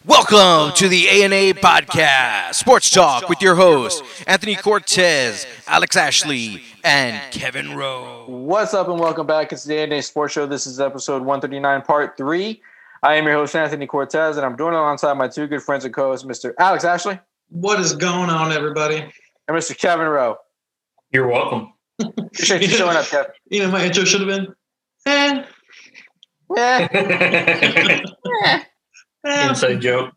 Welcome to the A&A Podcast, Sports Talk with your hosts, Anthony Cortez, Alex Ashley, and Kevin Rowe. What's up and welcome back. It's the A&A Sports Show. This is episode 139, part 3. I am your host, Anthony Cortez, and I'm doing it alongside my two good friends and co-hosts, Mr. Alex Ashley. What is going on, everybody? And Mr. Kevin Rowe. You're welcome. Appreciate you showing up, Kevin. You know, my intro should have been, Inside joke.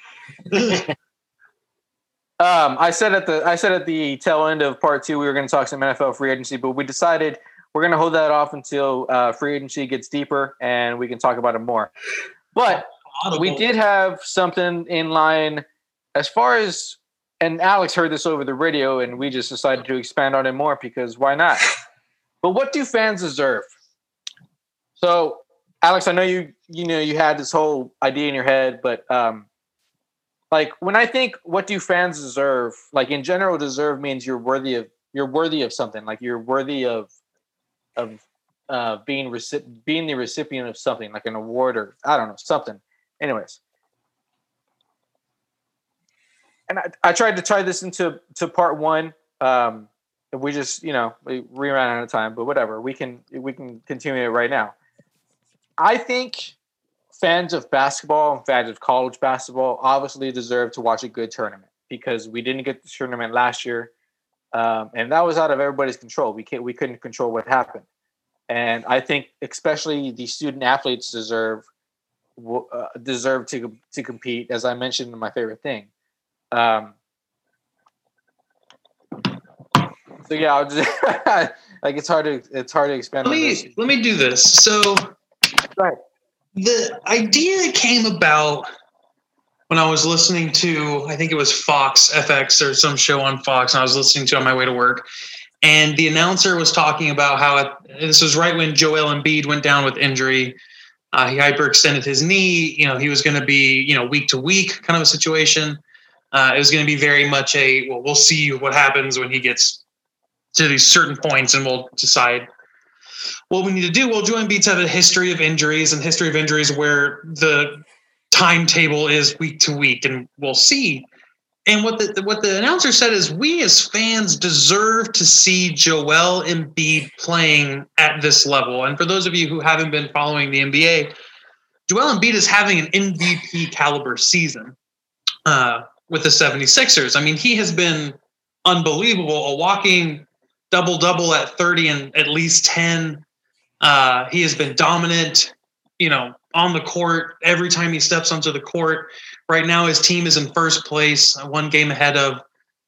I said at the tail end of part 2 we were going to talk some NFL free agency, but we decided we're going to hold that off until free agency gets deeper and we can talk about it more. But we did have something in line as far as, and Alex heard this over the radio and we just decided to expand on it more because why not? But what do fans deserve? So, Alex, I know you had this whole idea in your head, but like when I think what do fans deserve, like in general, deserve means you're worthy of something, like you're worthy of being the recipient of something, like an award or I don't know, something. Anyways, and I tried to tie this into part 1. We just we ran out of time, but whatever. We can continue it right now. I think fans of basketball and fans of college basketball obviously deserve to watch a good tournament because we didn't get the tournament last year, and that was out of everybody's control. We couldn't control what happened, and I think especially the student athletes deserve to compete. As I mentioned in my favorite thing. So yeah, I'll just like it's hard to expand. Let me do this. So. Right. The idea came about when I was listening to, I think it was Fox FX or some show on Fox, and I was listening to it on my way to work. And the announcer was talking about how this was right when Joel Embiid went down with injury. He hyperextended his knee. He was going to be, week to week kind of a situation. It was going to be very much we'll see what happens when he gets to these certain points and we'll decide what we need to do. Well, Joel Embiid's had a history of injuries where the timetable is week to week, and we'll see. And what the announcer said is we as fans deserve to see Joel Embiid playing at this level. And for those of you who haven't been following the NBA, Joel Embiid is having an MVP caliber season with the 76ers. I mean, he has been unbelievable, a walking double-double at 30 and at least 10. He has been dominant, on the court every time he steps onto the court. Right now, his team is in first place, one game ahead of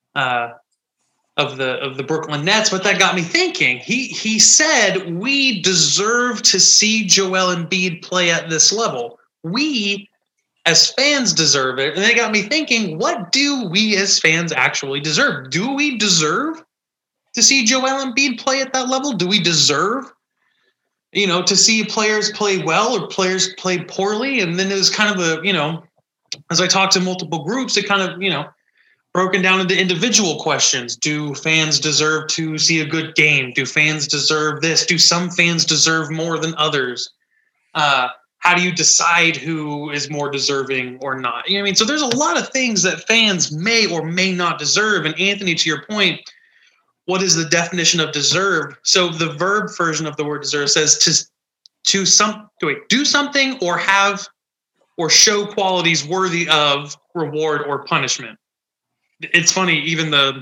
the Brooklyn Nets. But that got me thinking. He said we deserve to see Joel Embiid play at this level. We, as fans, deserve it. And that got me thinking, what do we as fans actually deserve? Do we deserve to see Joel Embiid play at that level? Do we deserve, to see players play well or players play poorly? And then it was kind of as I talked to multiple groups, it kind of, broken down into individual questions. Do fans deserve to see a good game? Do fans deserve this? Do some fans deserve more than others? How do you decide who is more deserving or not? So there's a lot of things that fans may or may not deserve. And Anthony, to your point, what is the definition of deserve? So the verb version of the word deserve says do something or have or show qualities worthy of reward or punishment. It's funny, even the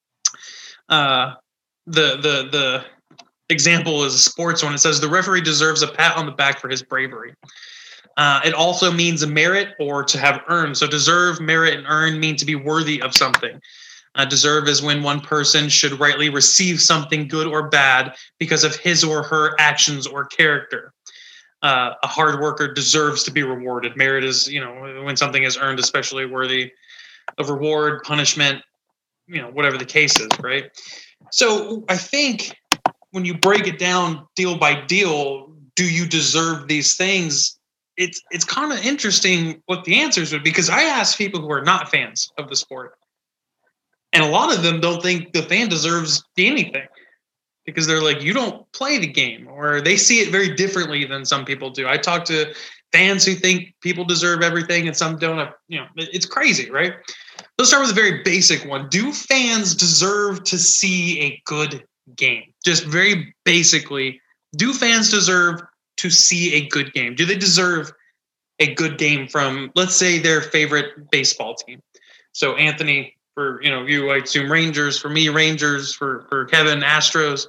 example is a sports one. It says the referee deserves a pat on the back for his bravery. It also means a merit or to have earned. So deserve, merit, and earn mean to be worthy of something. Deserve is when one person should rightly receive something good or bad because of his or her actions or character. A hard worker deserves to be rewarded. Merit is, when something is earned, especially worthy of reward, punishment, whatever the case is, right? So I think when you break it down deal by deal, do you deserve these things? It's kind of interesting what the answers would be, because I asked people who are not fans of the sport. And a lot of them don't think the fan deserves anything because they're like, you don't play the game, or they see it very differently than some people do. I talked to fans who think people deserve everything and some don't. It's crazy, right? Let's start with a very basic one. Do fans deserve to see a good game? Just very basically, do fans deserve to see a good game? Do they deserve a good game from, let's say, their favorite baseball team? So Anthony, for you, I assume Rangers. For me, Rangers. For Kevin, Astros.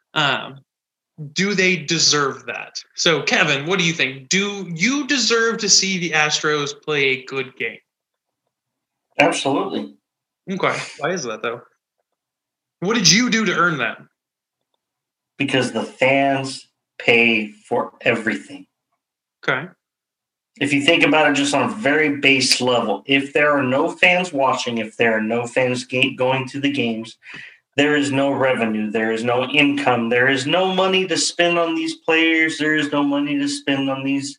Do they deserve that? So Kevin, what do you think? Do you deserve to see the Astros play a good game? Absolutely. Okay. Why is that though? What did you do to earn that? Because the fans pay for everything. Okay. If you think about it just on a very base level, if there are no fans watching, if there are no fans going to the games, there is no revenue, there is no income, there is no money to spend on these players, there is no money to spend on these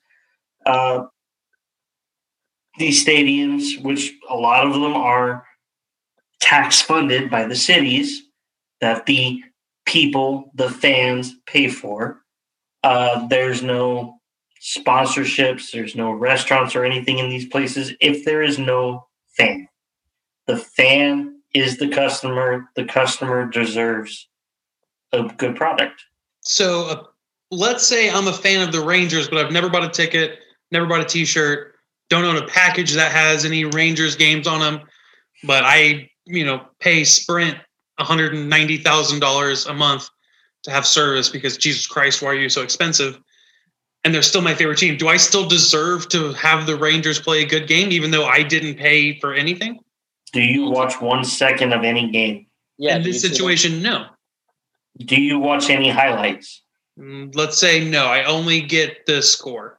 stadiums, which a lot of them are tax funded by the cities that the people, the fans, pay for. There's no sponsorships, there's no restaurants or anything in these places if there is no fan. The fan is the customer deserves a good product. So let's say I'm a fan of the Rangers, but I've never bought a ticket, never bought a t-shirt, don't own a package that has any Rangers games on them, but I pay Sprint $190,000 a month to have service because Jesus Christ, why are you so expensive? And they're still my favorite team. Do I still deserve to have the Rangers play a good game even though I didn't pay for anything? Do you watch 1 second of any game? Yeah. In this situation, no. Do you watch any highlights? Let's say no. I only get the score.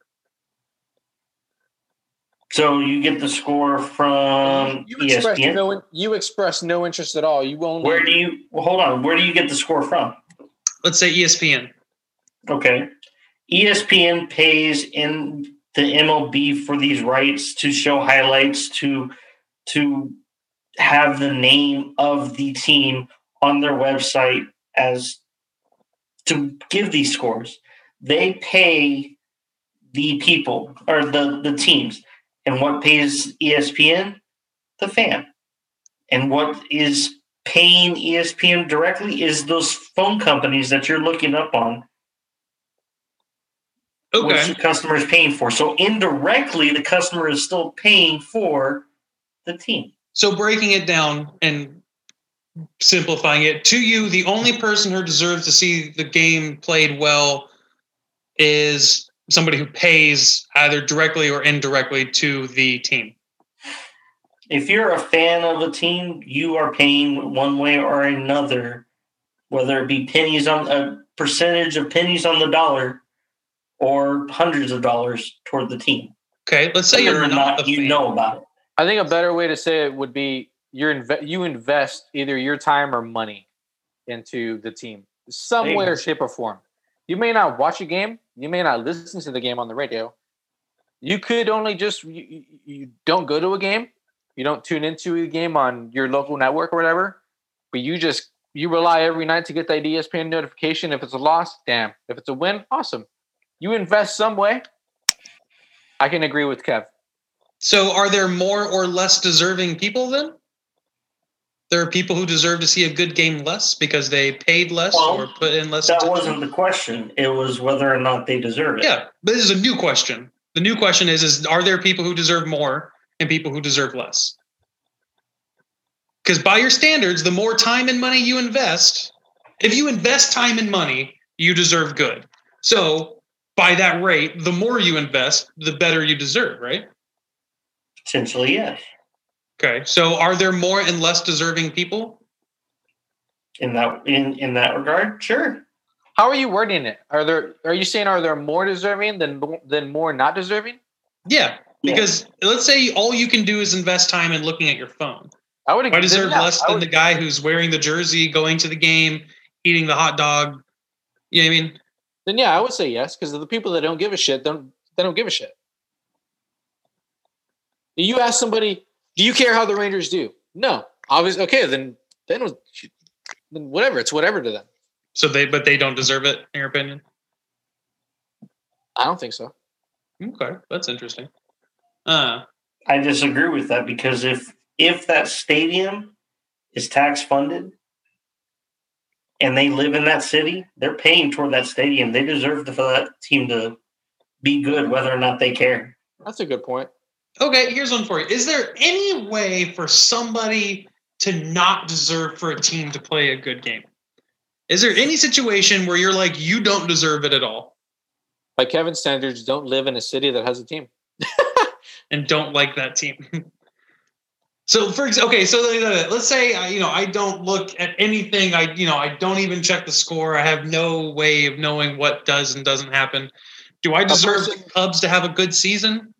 So you get the score from ESPN? You express no interest at all. You only. Hold on. Where do you get the score from? Let's say ESPN. Okay. ESPN pays in the MLB for these rights to show highlights, to have the name of the team on their website as to give these scores. They pay the people or the teams. And what pays ESPN? The fan. And what is paying ESPN directly is those phone companies that you're looking up on. Okay. Which the customer is paying for. So indirectly, the customer is still paying for the team. So breaking it down and simplifying it, to you, the only person who deserves to see the game played well is somebody who pays either directly or indirectly to the team. If you're a fan of a team, you are paying one way or another, whether it be pennies on a percentage of pennies on the dollar or hundreds of dollars toward the team. Okay, let's say you're not a fan. You know about it. I think a better way to say it would be you invest either your time or money into the team, some way or shape or form. You may not watch a game. You may not listen to the game on the radio. You could only just you don't go to a game. You don't tune into a game on your local network or whatever. But you rely every night to get that ESPN notification. If it's a loss, damn. If it's a win, awesome. You invest some way. I can agree with Kev. So are there more or less deserving people then? There are people who deserve to see a good game less because they paid less or put in less. That wasn't the question. It was whether or not they deserve it. Yeah, but this is a new question. The new question is are there people who deserve more and people who deserve less? Because by your standards, the more time and money you invest, if you invest time and money, you deserve good. So by that rate, the more you invest, the better you deserve, right? Essentially, yes. Okay, so are there more and less deserving people? In that regard, sure. How are you wording it? Are you saying are there more deserving than more not deserving? Yeah, because let's say all you can do is invest time in looking at your phone. I deserve less than the guy who's wearing the jersey, going to the game, eating the hot dog. You know what I mean? Then yeah, I would say yes, because the people that don't give a shit they don't give a shit. You ask somebody, do you care how the Rangers do? No. Obviously, okay, then whatever. It's whatever to them. So they don't deserve it, in your opinion? I don't think so. Okay, that's interesting. I disagree with that because if that stadium is tax funded and they live in that city, they're paying toward that stadium. They deserve for that team to be good, whether or not they care. That's a good point. Okay, here's one for you. Is there any way for somebody to not deserve for a team to play a good game? Is there any situation where you're like, you don't deserve it at all? By Kevin's standards, don't live in a city that has a team. And don't like that team. So let's say I don't look at anything. I don't even check the score. I have no way of knowing what does and doesn't happen. Do I deserve the Cubs to have a good season?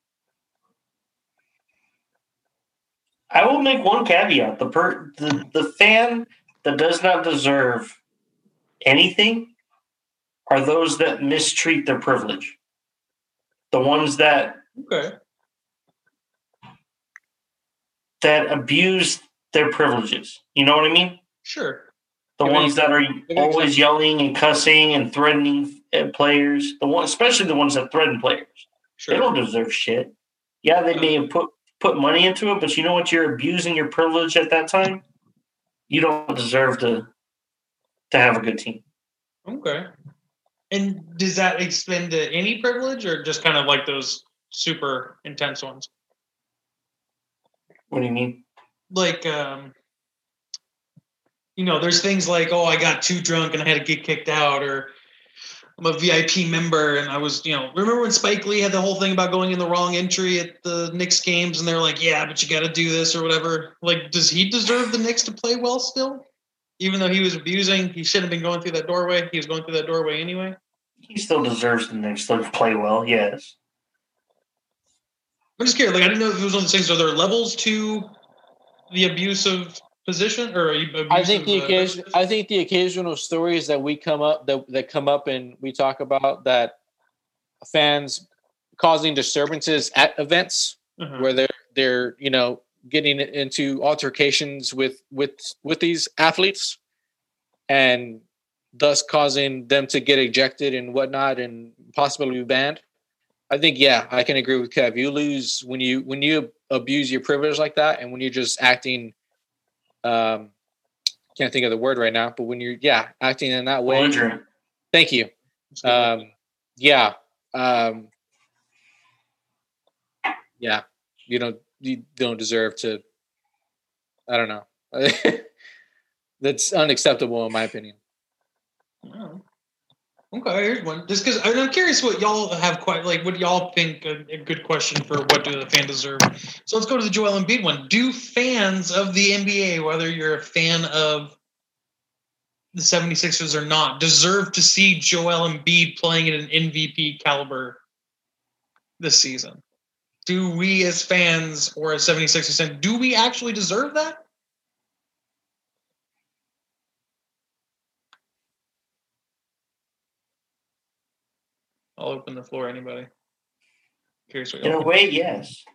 I will make one caveat: the fan that does not deserve anything are those that mistreat their privilege. The ones that abuse their privileges. You know what I mean? Sure. The ones that are always yelling and cussing and threatening players. Especially the ones that threaten players. Sure. They don't deserve shit. Yeah, they may have put money into it, but you know what? You're abusing your privilege at that time. You don't deserve to have a good team. Okay. And does that extend to any privilege or just kind of like those super intense ones? What do you mean? Like, there's things like, oh, I got too drunk and I had to get kicked out, or I'm a VIP member and I was, remember when Spike Lee had the whole thing about going in the wrong entry at the Knicks games and they're like, yeah, but you got to do this or whatever. Like, does he deserve the Knicks to play well still? Even though he was abusing, he shouldn't have been going through that doorway. He was going through that doorway anyway. He still deserves the Knicks to play well, yes. I'm just curious. Like, I didn't know if it was one of those things. Are there levels to the abusive position, or I think the occasional stories that we come up that come up and we talk about that fans causing disturbances at events where they're getting into altercations with these athletes and thus causing them to get ejected and whatnot and possibly be banned. I think, yeah, I can agree with Kev. You lose when you abuse your privilege like that, and when you're just acting, can't think of the word right now, but when you're acting in that way. Thank you. You don't deserve to. I don't know. That's unacceptable in my opinion. Oh. Okay, here's one. Just because I'm curious what y'all have what y'all think a good question for what do the fans deserve. So let's go to the Joel Embiid one. Do fans of the NBA, whether you're a fan of the 76ers or not, deserve to see Joel Embiid playing at an MVP caliber this season? Do we as fans or as 76ers fans, do we actually deserve that? I'll open the floor. Anybody? Curious what in a way, yes.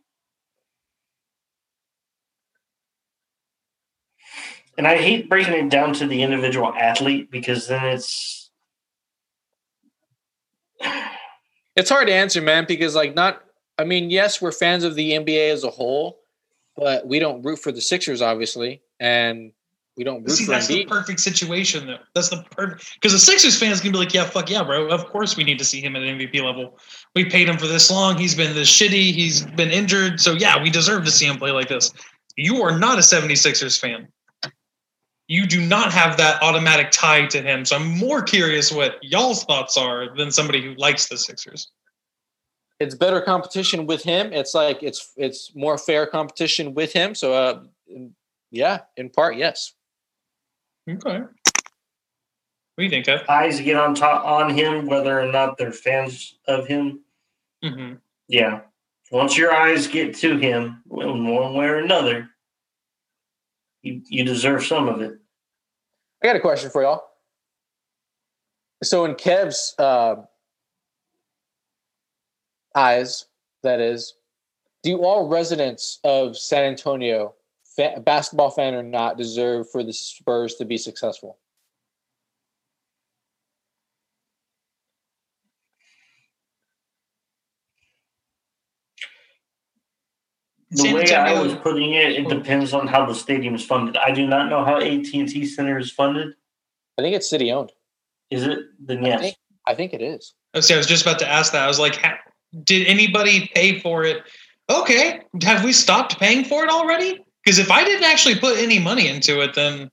And I hate breaking it down to the individual athlete because then it's hard to answer, man, because yes, we're fans of the NBA as a whole, but we don't root for the Sixers, obviously, and we don't root for that's Embiid. The perfect situation, though. That's the perfect because the Sixers fans can be like, yeah, fuck yeah, bro. Of course we need to see him at an MVP level. We paid him for this long. He's been this shitty. He's been injured. So, yeah, we deserve to see him play like this. You are not a 76ers fan. You do not have that automatic tie to him. So I'm more curious what y'all's thoughts are than somebody who likes the Sixers. It's better competition with him. It's like it's more fair competition with him. So, in part, yes. Okay. What do you think, Kev? Eyes get on him, whether or not they're fans of him. Mm-hmm. Yeah. Once your eyes get to him, in one way or another, you deserve some of it. I got a question for y'all. So in Kev's eyes, that is, do all residents of San Antonio, basketball fan or not, deserve for the Spurs to be successful? The way I was putting it, it depends on how the stadium is funded. I do not know how AT&T Center is funded. I think it's city owned. Is it? Then yes. I think it is. Okay, I was just about to ask that. I was like, did anybody pay for it? Okay, have we stopped paying for it already? Because if I didn't actually put any money into it, then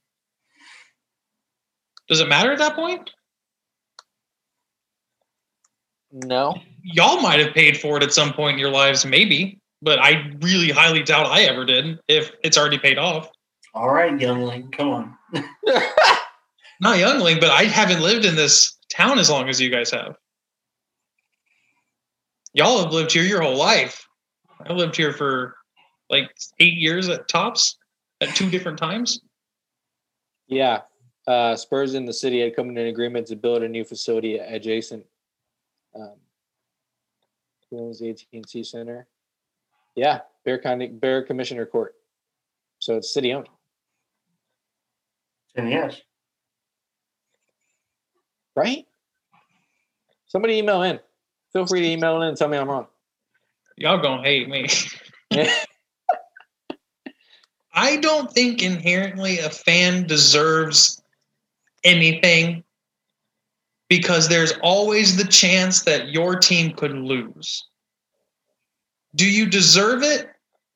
does it matter at that point? No. Y'all might have paid for it at some point in your lives, maybe, but I really highly doubt I ever did if it's already paid off. All right, youngling, come on. Not youngling, but I haven't lived in this town as long as you guys have. Y'all have lived here your whole life. I lived here for like 8 years at tops at 2 different times. Yeah. Spurs in the city had come to an agreement to build a new facility adjacent AT&T Center. Yeah, Bear Commissioner Court. So it's city owned. And yes. Right? Somebody email in. Feel free to email in and tell me I'm wrong. Y'all gonna hate me. I don't think inherently a fan deserves anything because there's always the chance that your team could lose. Do you deserve it?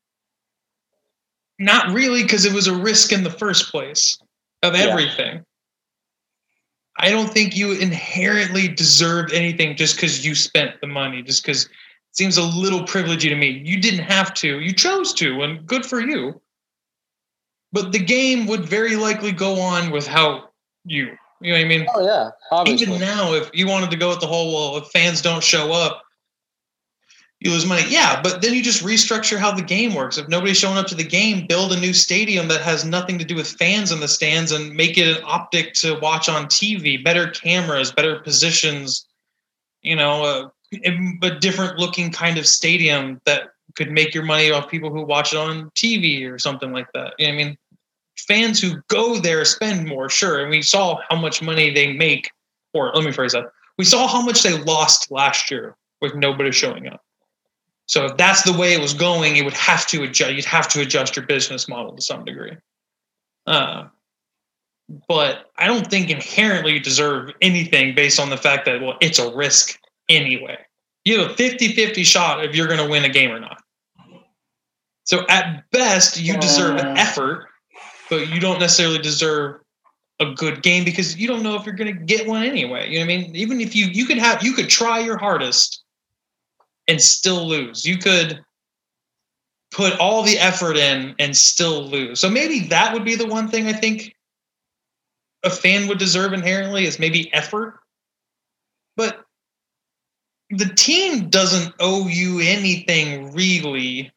Not really, because it was a risk in the first place of everything. I don't think you inherently deserved anything just because you spent the money, just because it seems a little privilegey to me. You didn't have to. You chose to, and good for you. But the game would very likely go on without you. You know what I mean? Oh, yeah. Obviously. Even now, if you wanted to go with the whole, well, if fans don't show up, you lose money. Yeah, but then you just restructure how the game works. If nobody's showing up to the game, build a new stadium that has nothing to do with fans in the stands and make it an optic to watch on TV, better cameras, better positions, a different looking kind of stadium that could make your money off people who watch it on TV or something like that. You know what I mean? Fans who go there spend more, sure. And we saw how much money they make, or let me phrase that. We saw how much they lost last year with nobody showing up. So if that's the way it was going, it would have to adjust. You'd have to adjust your business model to some degree. But I don't think inherently you deserve anything based on the fact that, well, it's a risk anyway. You have a 50-50 shot if you're going to win a game or not. So at best, you deserve an effort, but you don't necessarily deserve a good game because you don't know if you're going to get one anyway. You know what I mean? Even if you could try your hardest and still lose. You could put all the effort in and still lose. So maybe that would be the one thing I think a fan would deserve inherently is maybe effort. But the team doesn't owe you anything really.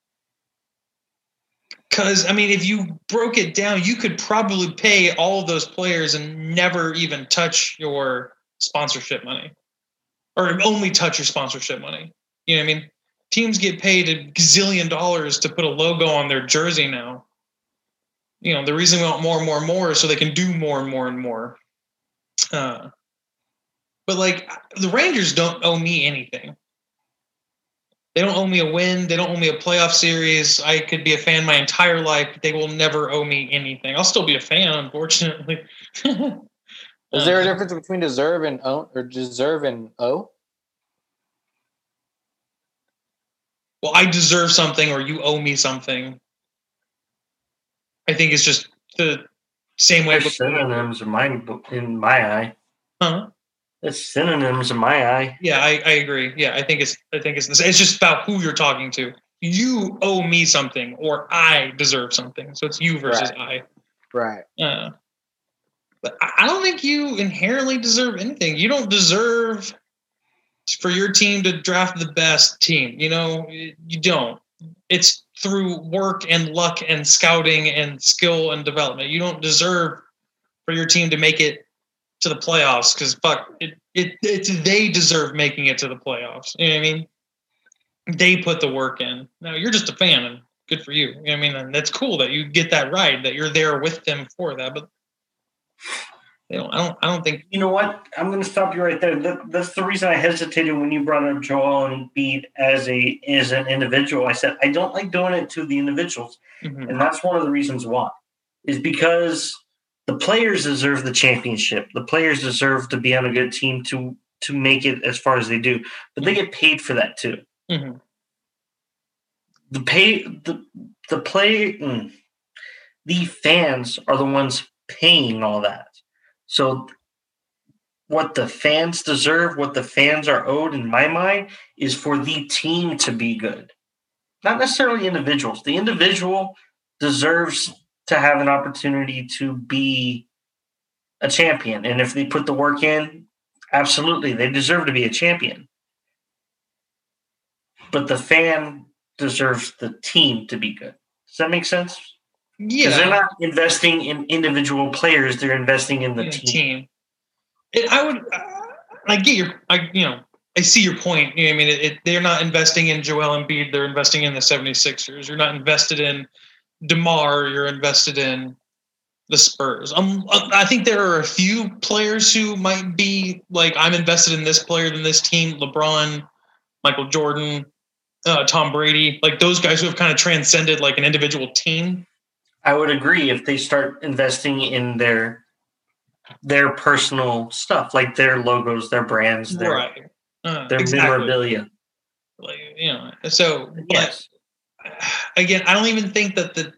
Because, I mean, if you broke it down, you could probably pay all of those players and never even touch your sponsorship money. Or only touch your sponsorship money. You know what I mean? Teams get paid $1 gazillion to put a logo on their jersey now. You know, the reason we want more and more and more is so they can do more and more and more. But, like, the Rangers don't owe me anything. They don't owe me a win. They don't owe me a playoff series. I could be a fan my entire life, but they will never owe me anything. I'll still be a fan, unfortunately. Is there a difference between deserve and own, or deserve and owe? Well, I deserve something or you owe me something. I think it's just the same way. Synonyms in my eye. Huh? It's synonyms in my eye. Yeah, I agree. Yeah, I think it's just about who you're talking to. You owe me something, or I deserve something. So it's you versus I. Right. But I don't think you inherently deserve anything. You don't deserve for your team to draft the best team. You know, you don't. It's through work and luck and scouting and skill and development. You don't deserve for your team to make it to the playoffs because it's they deserve making it to the playoffs. You know what I mean? They put the work in. Now you're just a fan and good for you. You know what I mean? And that's cool that you get that right, that you're there with them for that. But I don't think. You know what? I'm going to stop you right there. That's the reason I hesitated when you brought up Joel Embiid as an individual. I said I don't like doing it to the individuals, and that's one of the reasons why. Is because the players deserve the championship. The players deserve to be on a good team to make it as far as they do, but they get paid for that too. Mm-hmm. The fans are the ones paying all that. So what the fans deserve, what the fans are owed in my mind is for the team to be good. Not necessarily individuals. The individual deserves to have an opportunity to be a champion. And if they put the work in, absolutely, they deserve to be a champion. But the fan deserves the team to be good. Does that make sense? Yeah. Because they're not investing in individual players; they're investing in the team. I see your point. You know what I mean? They're not investing in Joel Embiid; they're investing in the 76ers. You're not invested in DeMar; you're invested in the Spurs. I think there are a few players who might be like, I'm invested in this player than this team. LeBron, Michael Jordan, Tom Brady, like those guys who have kind of transcended like an individual team. I would agree if they start investing in their personal stuff, like their logos, their brands, their memorabilia. Like, so yes. Again, I don't even think that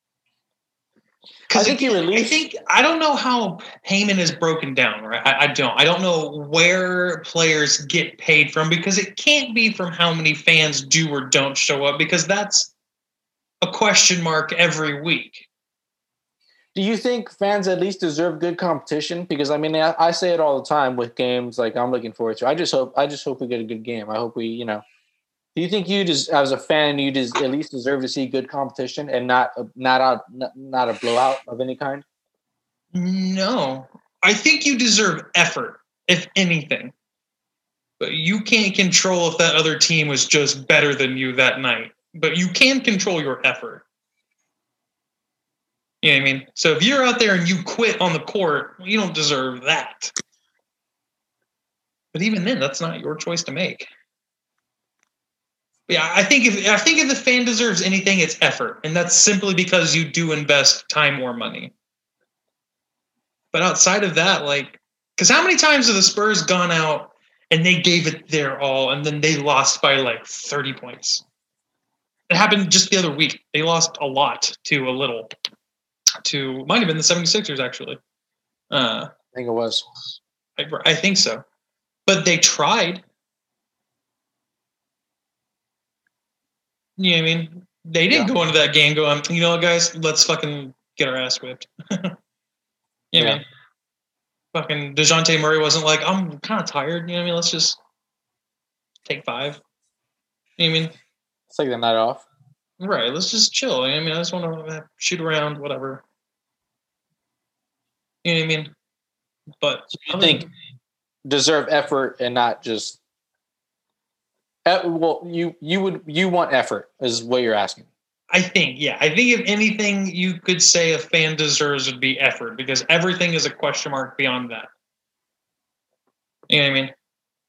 I don't know how payment is broken down, right? I don't know where players get paid from, because it can't be from how many fans do or don't show up, because that's a question mark every week. Do you think fans at least deserve good competition? Because I mean, I say it all the time with games. Like, I'm looking forward to. I just hope we get a good game. I hope we, Do you think you just, as a fan, you just at least deserve to see good competition and not a blowout of any kind? No, I think you deserve effort, if anything. But you can't control if that other team was just better than you that night. But you can control your effort. You know what I mean? So if you're out there and you quit on the court, you don't deserve that. But even then, that's not your choice to make. Yeah, I think if the fan deserves anything, it's effort. And that's simply because you do invest time or money. But outside of that, because how many times have the Spurs gone out and they gave it their all and then they lost by 30 points? It happened just the other week. They lost a lot to a little. Might have been the 76ers, actually. I think it was. I think so. But they tried. You know what I mean? They didn't go into that game going, you know what, guys, let's fucking get our ass whipped. You know what I mean? Fucking DeJounte Murray wasn't like, I'm kind of tired. You know what I mean? Let's just take 5. You know what I mean? It's like the night off. Right. Let's just chill. You know what I mean? I just want to shoot around, whatever. You know what I mean? But I think deserve effort and not just. Well, you want effort is what you're asking. I think if anything you could say a fan deserves would be effort, because everything is a question mark beyond that. You know what I mean?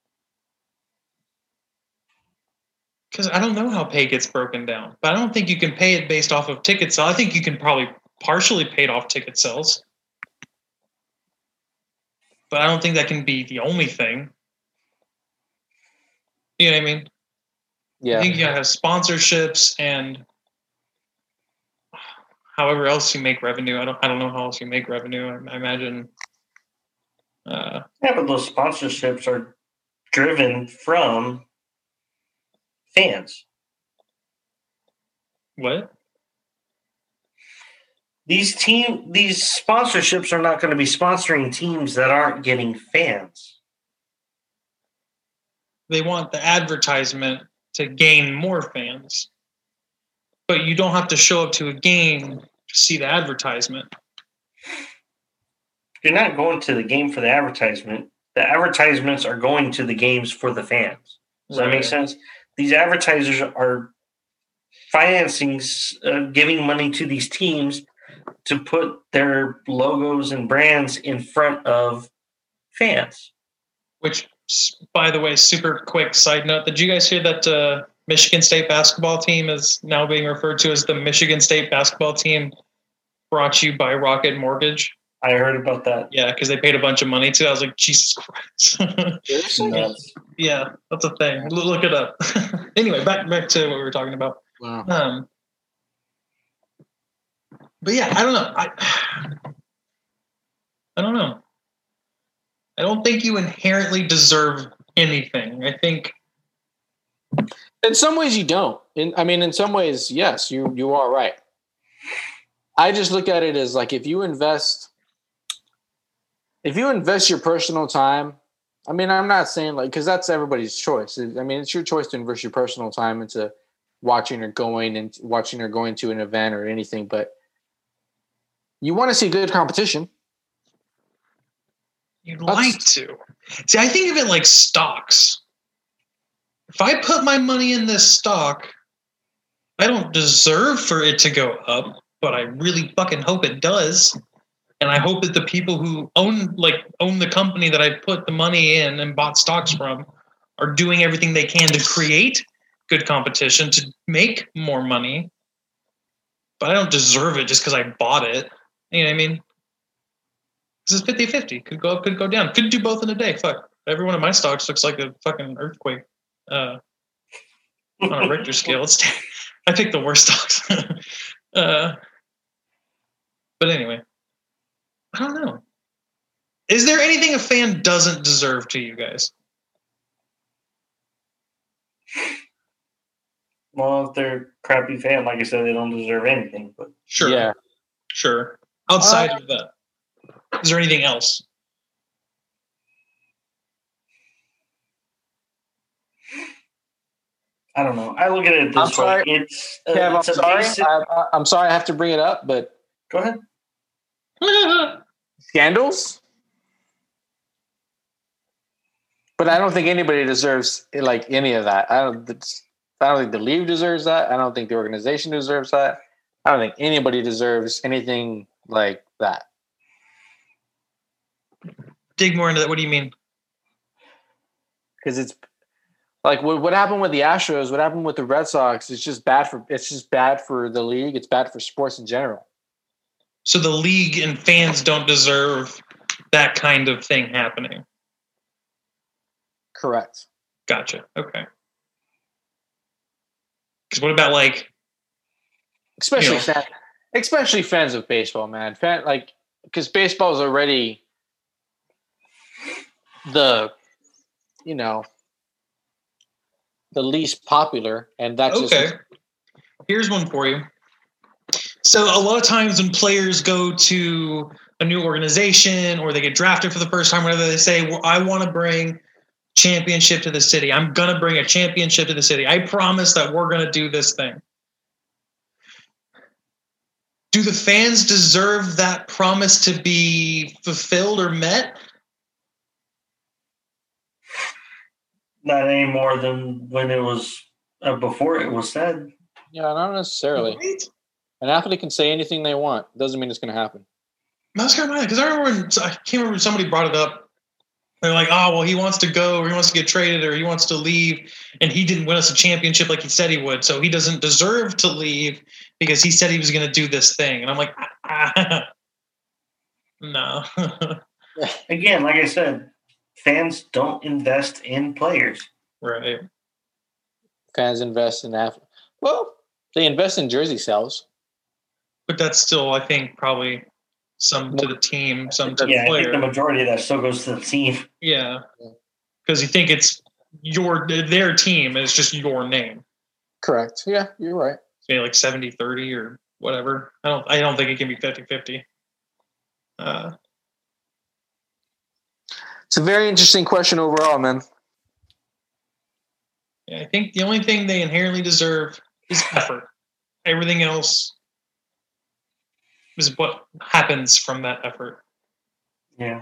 Because I don't know how pay gets broken down, but I don't think you can pay it based off of ticket sales. I think you can probably partially pay it off ticket sales, but I don't think that can be the only thing. You know what I mean? Yeah. I think you gotta have sponsorships and however else you make revenue. I don't know how else you make revenue. I imagine. Yeah, but those sponsorships are driven from fans. What? These sponsorships are not going to be sponsoring teams that aren't getting fans. They want the advertisement to gain more fans. But you don't have to show up to a game to see the advertisement. You're not going to the game for the advertisement. The advertisements are going to the games for the fans. Does that make sense? These advertisers are financing, giving money to these teams to put their logos and brands in front of fans. Which, by the way, super quick side note, did you guys hear that Michigan State basketball team is now being referred to as the Michigan State basketball team brought to you by Rocket Mortgage? I heard about that. Yeah, because they paid a bunch of money to it. I was like, Jesus Christ. Yeah, that's a thing. Look it up. Anyway, back to what we were talking about. Wow. But yeah, I don't know. I don't know. I don't think you inherently deserve anything. I think in some ways you don't. In some ways, yes, you are right. I just look at it as like if you invest your personal time. I'm not saying like because that's everybody's choice. It's your choice to invest your personal time into watching or going to an event or anything, but you want to see good competition. You'd like to. See, I think of it like stocks. If I put my money in this stock, I don't deserve for it to go up, but I really fucking hope it does. And I hope that the people who own the company that I put the money in and bought stocks from are doing everything they can to create good competition to make more money. But I don't deserve it just because I bought it. You know what I mean? This is 50-50. Could go up, could go down. Could do both in a day. Fuck. Every one of my stocks looks like a fucking earthquake on a Richter scale. I picked the worst stocks. But anyway, I don't know. Is there anything a fan doesn't deserve to you guys? Well, if they're a crappy fan, like I said, they don't deserve anything. But Sure. Yeah. Sure. Outside of that, is there anything else? I don't know. I look at it this way. It's Kev, it's I'm sorry. basic... I'm sorry I have to bring it up, but Go ahead. Scandals? But I don't think anybody deserves like any of that. I don't think the league deserves that. I don't think the organization deserves that. I don't think anybody deserves anything like that. Dig more into that. What do you mean? Because it's like what happened with the Astros, what happened with the Red Sox. It's just bad for the league. It's bad for sports in general. So the league and fans don't deserve that kind of thing happening. Correct. Gotcha. Okay. Because what about like, especially fans of baseball, man. Because baseball is already the least popular, and that's okay. Here's one for you. So a lot of times when players go to a new organization or they get drafted for the first time, whatever, they say, well, I want to bring championship to the city. I'm going to bring a championship to the city. I promise that we're going to do this thing. Do the fans deserve that promise to be fulfilled or met? Not any more than when it was before it was said. Yeah, not necessarily. Right? An athlete can say anything they want. Doesn't mean it's going to happen. That's kind of right. Because I can't remember when somebody brought it up. They're like, oh, well, he wants to go, or he wants to get traded, or he wants to leave, and he didn't win us a championship like he said he would, so he doesn't deserve to leave because he said he was going to do this thing. And I'm like, no. Again, like I said, fans don't invest in players. Right. Fans invest in athletes. Well, they invest in jersey sales. But that's still, I think, probably some to the team, some to the player. I think the majority of that still goes to the team. Yeah. Because you think it's their team, it's just your name. Correct. Yeah, you're right. It's maybe like 70-30 or whatever. I don't think it can be 50-50. It's a very interesting question overall, man. Yeah, I think the only thing they inherently deserve is effort. Everything else is what happens from that effort. Yeah.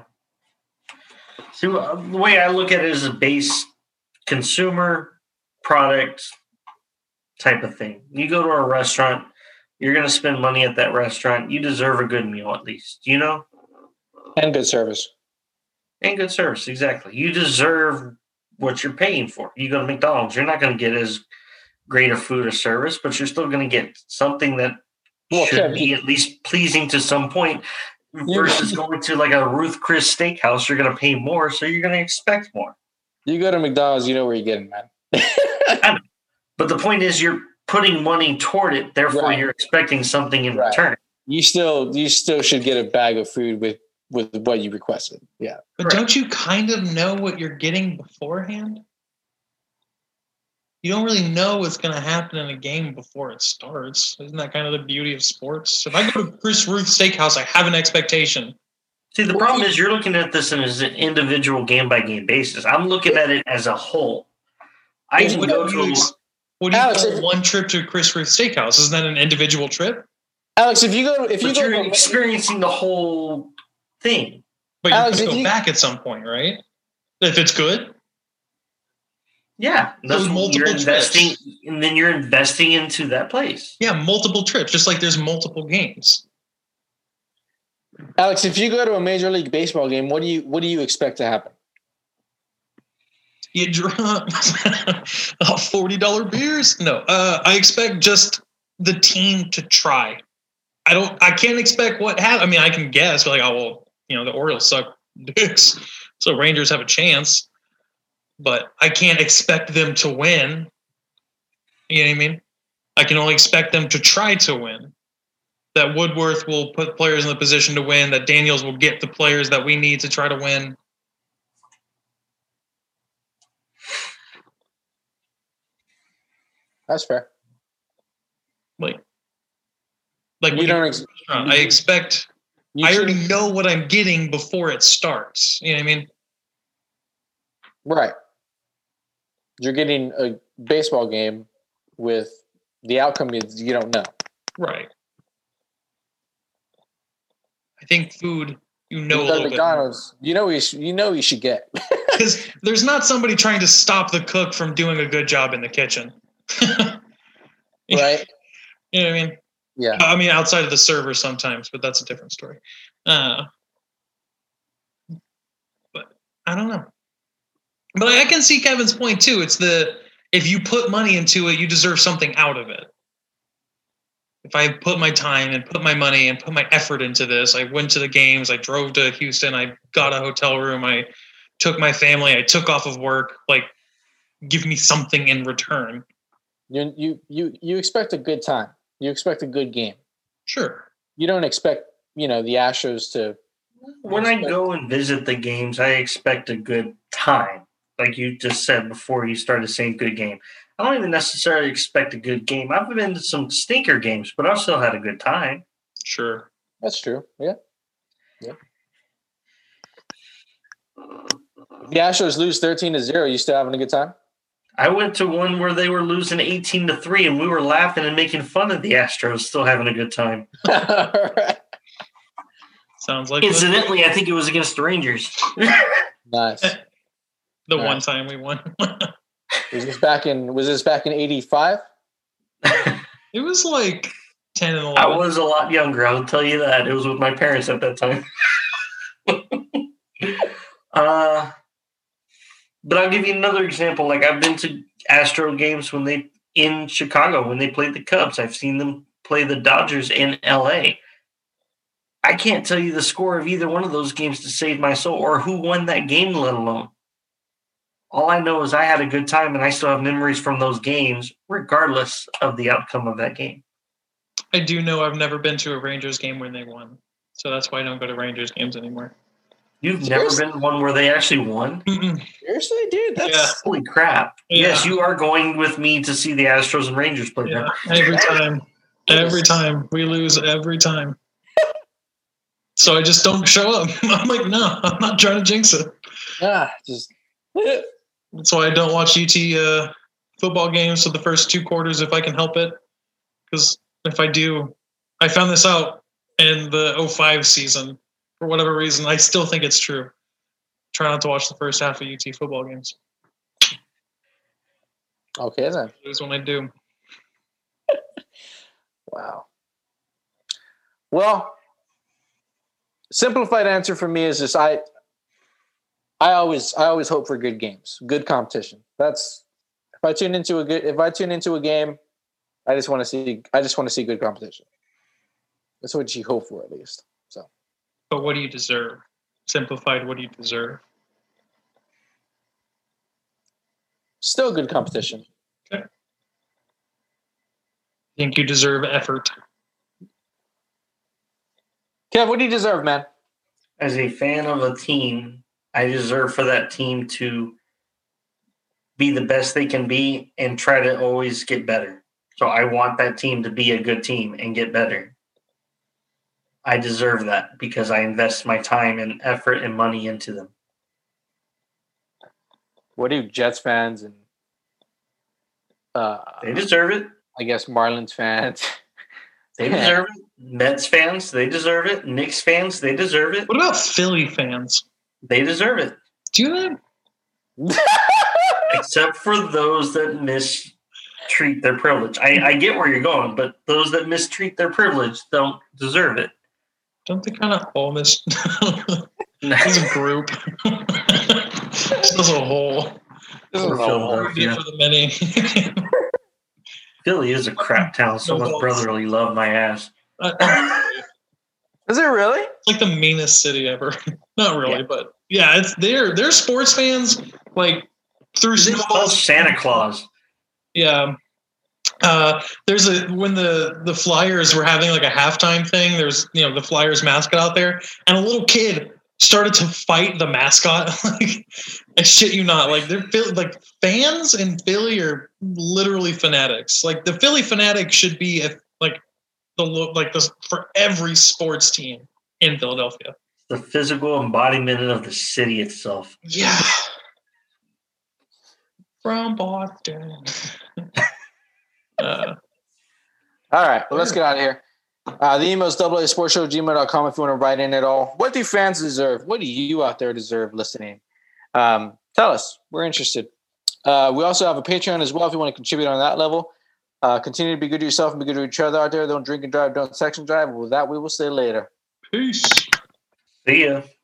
So the way I look at it is a base consumer product type of thing. You go to a restaurant, You're going to spend money at that restaurant. You deserve a good meal at least, you know? And good service. And good service, exactly. You deserve what you're paying for. You go to McDonald's, you're not going to get as great a food or service, but you're still going to get something that should be at least pleasing to some point. Versus going to like a Ruth Chris Steakhouse, you're going to pay more, so you're going to expect more. You go to McDonald's, you know where you're getting, man. But the point is, you're putting money toward it, therefore you're expecting something in return. You still should get a bag of food with what you requested. Yeah. But don't you kind of know what you're getting beforehand? You don't really know what's going to happen in a game before it starts. Isn't that kind of the beauty of sports? If I go to Chris Ruth Steakhouse, I have an expectation. See, the problem is you're looking at this as an individual game-by-game basis. I'm looking at it as a whole. I can go to what do you call one trip to Chris Ruth Steakhouse? Isn't that an individual trip? Alex, you're experiencing the whole thing. But Alex, you can go back at some point, right? If it's good. Yeah, that's multiple trips. And then you're investing into that place. Yeah, multiple trips, just like there's multiple games. Alex, if you go to a Major League Baseball game, what do you expect to happen? You drop $40 beers? No, I expect just the team to try. I can't expect what happens. I mean, I can guess, but the Orioles suck dicks, so Rangers have a chance. But I can't expect them to win. You know what I mean? I can only expect them to try to win. That Woodworth will put players in the position to win. That Daniels will get the players that we need to try to win. That's fair. Like you don't. I expect. I already know what I'm getting before it starts. You know what I mean? Right. You're getting a baseball game with the outcome you don't know. Right. I think food, a little McDonald's, bit. You know you should get. Because there's not somebody trying to stop the cook from doing a good job in the kitchen. Right. You know what I mean? Yeah. I mean, outside of the server sometimes, but that's a different story. But I don't know. But I can see Kevin's point too. It's if you put money into it, you deserve something out of it. If I put my time and put my money and put my effort into this, I went to the games, I drove to Houston, I got a hotel room, I took my family, I took off of work, give me something in return. You expect a good time. You expect a good game. Sure. You don't expect, the Astros to. When I go and visit the games, I expect a good time. Like you just said before you started saying good game. I don't even necessarily expect a good game. I've been to some stinker games, but I've still had a good time. Sure. That's true. Yeah. If the Astros lose 13-0, you still having a good time? I went to one where they were losing 18-3, and we were laughing and making fun of the Astros, still having a good time. All right. Sounds like. Incidentally, I think it was against the Rangers. Nice. The one time we won. Was this back in 85? It was like 10 and 11. I was a lot younger, I'll tell you that. It was with my parents at that time. But I'll give you another example. Like I've been to Astro games in Chicago when they played the Cubs. I've seen them play the Dodgers in LA. I can't tell you the score of either one of those games to save my soul or who won that game, let alone. All I know is I had a good time and I still have memories from those games, regardless of the outcome of that game. I do know I've never been to a Rangers game when they won. So that's why I don't go to Rangers games anymore. You've never been to one where they actually won? Seriously, dude? That's holy crap. Yeah. Yes, you are going with me to see the Astros and Rangers play. Yeah, every time. Every time. We lose every time. So I just don't show up. I'm like, no, I'm not trying to jinx it. That's why I don't watch UT football games for the first 2 quarters if I can help it. Because if I do, I found this out in the 2005 season. For whatever reason, I still think it's true. Try not to watch the first half of UT football games. Okay, then. That's when I do. Wow. Well, simplified answer for me is just I always hope for good games, good competition. That's if I tune into a game, I just want to see good competition. That's what you hope for, at least. So, But what do you deserve? Simplified, what do you deserve? still good competition. Okay. I think you deserve effort. Kev, what do you deserve, man? As a fan of a team, I deserve for that team to be the best they can be and try to always get better. So I want that team to be a good team and get better. I deserve that because I invest my time and effort and money into them. What do Jets fans and They deserve it. I guess Marlins fans? They deserve it. Mets fans, they deserve it. Knicks fans, they deserve it. What about Philly fans? They deserve it. Do they? Except for those that mistreat their privilege. I get where you're going, but those that mistreat their privilege don't deserve it. Don't they kind of all miss as a group? Just as a whole. For Philadelphia. For the many. Philly is a crap town. So much brotherly love my ass. Is it really? It's like the meanest city ever. Not really, but yeah, it's they're sports fans like through snowballs. Santa Claus. Yeah. There's when the Flyers were having like a halftime thing, there's the Flyers mascot out there, and a little kid started to fight the mascot. Like, I shit you not. Like they're like fans in Philly are literally fanatics. Like the Philly fanatic should be for every sports team in Philadelphia. The physical embodiment of the city itself. Yeah. From Boston. All right, well, let's get out of here. The email is aasportshow@gmail.com if you want to write in at all. What do fans deserve? What do you out there deserve listening? Tell us. We're interested. We also have a Patreon as well if you want to contribute on that level. Continue to be good to yourself and be good to each other out there. Don't drink and drive. Don't sex and drive. With that, we will see you later. Peace. See ya.